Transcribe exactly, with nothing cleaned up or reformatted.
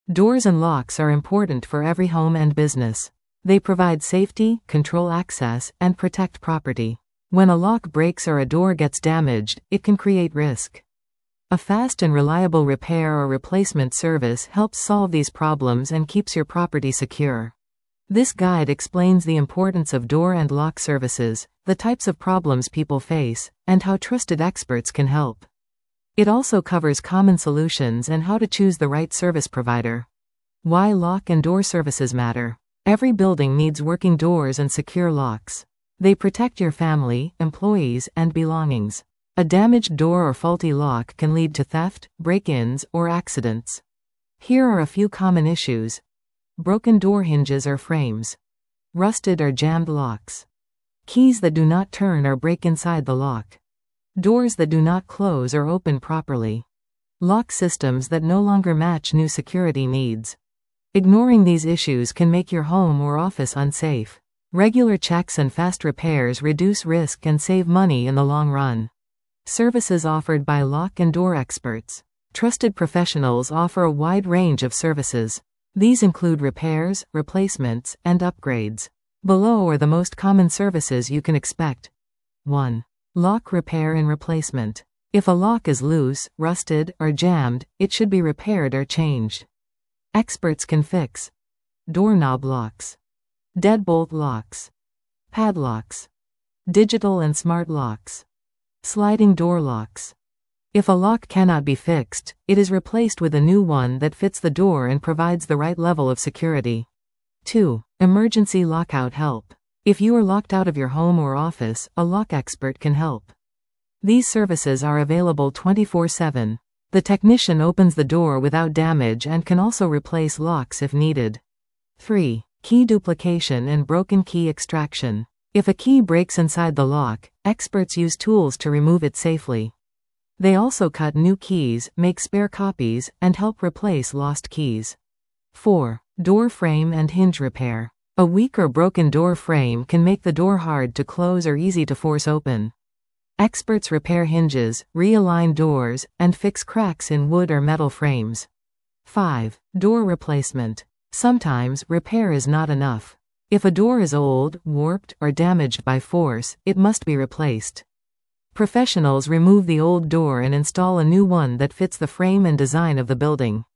Doors and locks are important for every home and business. They provide safety, control access, and protect property. When a lock breaks or a door gets damaged, it can create risk. A fast and reliable repair or replacement service helps solve these problems and keeps your property secure. This guide explains the importance of door and lock services, the types of problems people face, and how trusted experts can help. It also covers common solutions and how to choose the right service provider. Why lock and door services matter. Every building needs working doors and secure locks. They protect your family, employees, and belongings. A damaged door or faulty lock can lead to theft, break-ins, or accidents. Here are a few common issues. Broken door hinges or frames. Rusted or jammed locks. Keys that do not turn or break inside the lock. Doors that do not close or open properly. Lock systems that no longer match new security needs. Ignoring these issues can make your home or office unsafe. Regular checks and fast repairs reduce risk and save money in the long run. Services offered by lock and door experts. Trusted professionals offer a wide range of services. These include repairs, replacements, and upgrades. Below are the most common services you can expect. one. Lock repair and replacement. If a lock is loose, rusted, or jammed, it should be repaired or changed. Experts can fix doorknob locks, deadbolt locks, padlocks, digital and smart locks, sliding door locks. If a lock cannot be fixed, it is replaced with a new one that fits the door and provides the right level of security. two. Emergency lockout help. If you are locked out of your home or office, a lock expert can help. These services are available twenty-four seven. The technician opens the door without damage and can also replace locks if needed. three. Key duplication and broken key extraction. If a key breaks inside the lock, experts use tools to remove it safely. They also cut new keys, make spare copies, and help replace lost keys. four. Door frame and hinge repair. A weak or broken door frame can make the door hard to close or easy to force open. Experts repair hinges, realign doors, and fix cracks in wood or metal frames. five. Door replacement. Sometimes, repair is not enough. If a door is old, warped, or damaged by force, it must be replaced. Professionals remove the old door and install a new one that fits the frame and design of the building.